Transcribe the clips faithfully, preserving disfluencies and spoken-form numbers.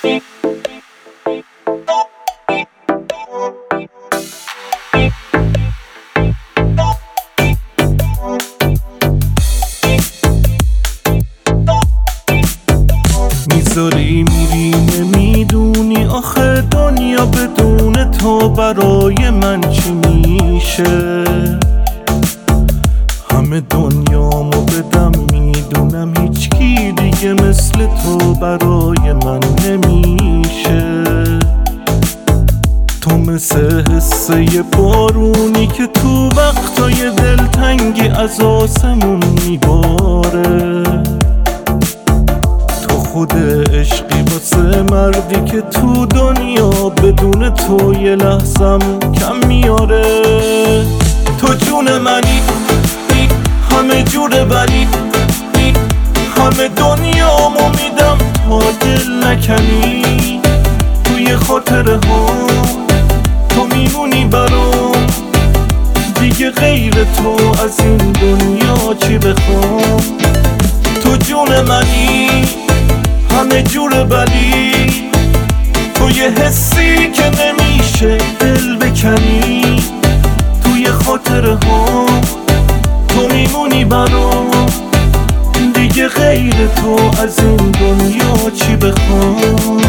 میذاری میری نمیدونی آخه دنیا بدون تو برای من چی میشه. همه دنیامو بدم میدونم هیچکی دیگه مثل تو برای من نمیشه. تو مثل حسه بارونی که تو وقتای دلتنگی از آسمون میباره. تو خود عشقی واسه مردی که تو دنیا بدون تو یه لحظم کم میاره. تو جون منی همه جور بری، همه دنیامو میدم تا دل نکنی. توی خاطره ها تو میمونی برام، دیگه غیر تو از این دنیا چی بخوام. تو جون منی همه جور بری، تو یه حسی که نمیشه دل بکنی. توی خاطره ها تو میمونی برام، دیگه غیر تو از این دنیا چی بخوام.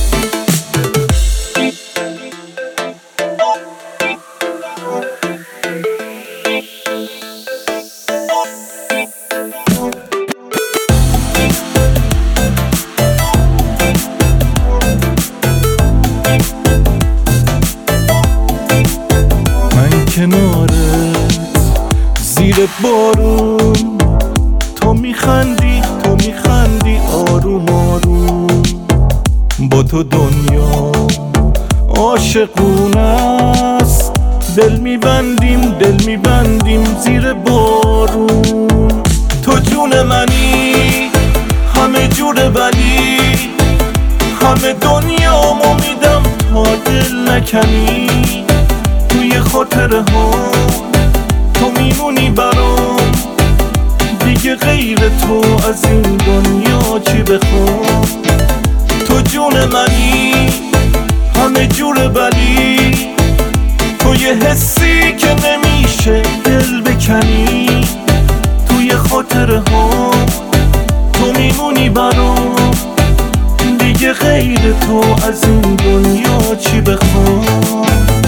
من کنارت زیر بارون، تو میخندی تو میخندی آروم آروم. با تو دنیا عاشقونه است، دل میبندیم دل میبندیم زیر بارون. تو جون منی همه جور بلی، همه دنیامو میدم تا دل نکنی. توی خاطره ها تو میمونی برام، دیگه غیر تو از این دنیا چی بخوام. تو جون منی همه جور بلی، تو یه حسی که نمیشه دل بکنی. توی خاطره ها تو میمونی برام، دیگه غیر تو از این دنیا چی بخوام.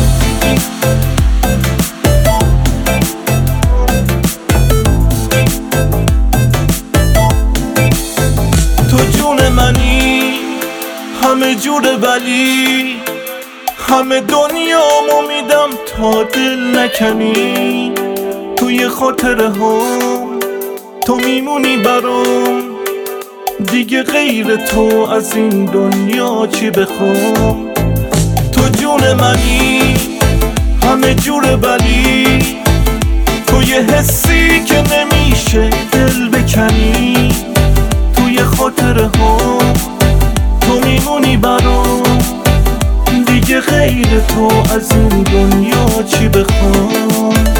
تو جون منی همه جور بلی، همه دنیامو میدم تا دل نکنی. توی خاطره ها تو میمونی برام، دیگه غیر تو از این دنیا چی بخوام. تو جون منی همه جور بلی، تو یه حسی که نمیشه دل بکنی. توی خاطره ها تو میمونی برام، دیگه غیر تو از این دنیا چی بخوام.